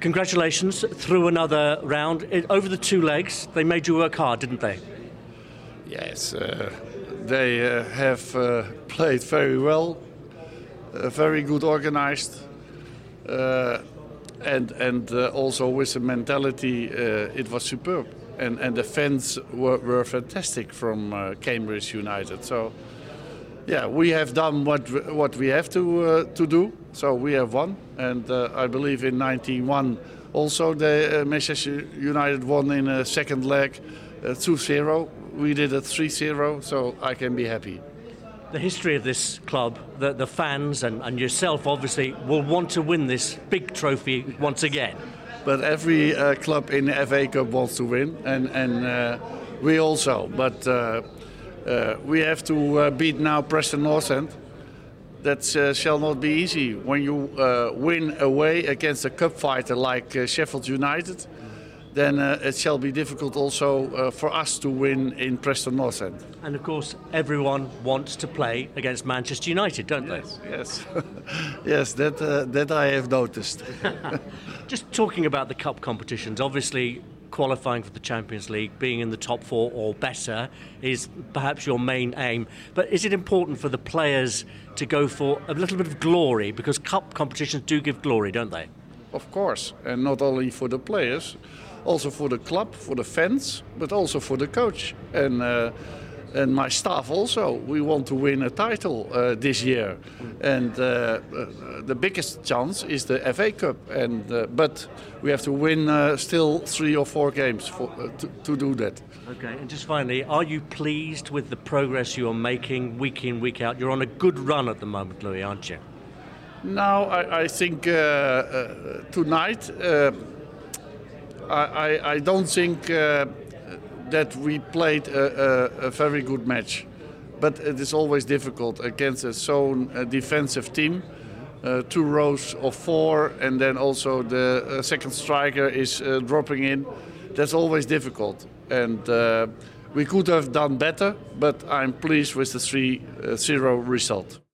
Congratulations through another round. Over the two legs, they made you work hard, didn't they? Yes, they have played very well, very good organized, and also with the mentality, it was superb. And the fans were fantastic from Cambridge United. So, yeah, we have done what we have to do. So we have won, and I believe in 1991 also Manchester United won in a second leg 2-0. We did it 3-0, so I can be happy. The history of this club, the fans and yourself obviously will want to win this big trophy once again. But every club in the FA Cup wants to win, and we also. But we have to beat now Preston North End. That shall not be easy. When you win away against a cup fighter like Sheffield United, then it shall be difficult also for us to win in Preston North End. And of course, everyone wants to play against Manchester United, don't they? Yes, yes, that I have noticed. Just talking about the cup competitions, obviously qualifying for the Champions League, being in the top four or better is perhaps your main aim. But is it important for the players to go for a little bit of glory? Because cup competitions do give glory, don't they? Of course, and not only for the players, also for the club, for the fans, but also for the coach and my staff also. We want to win a title this year, and the biggest chance is the FA Cup. But we have to win still 3 or 4 games to do that. Okay, and just finally, are you pleased with the progress you are making week in, week out? You're on a good run at the moment, Louis, aren't you? Now, I think tonight, I don't think that we played a very good match. But it is always difficult against a so defensive team. 2 rows of 4, and then also the second striker is dropping in. That's always difficult. And we could have done better, but I'm pleased with the 3-0 result.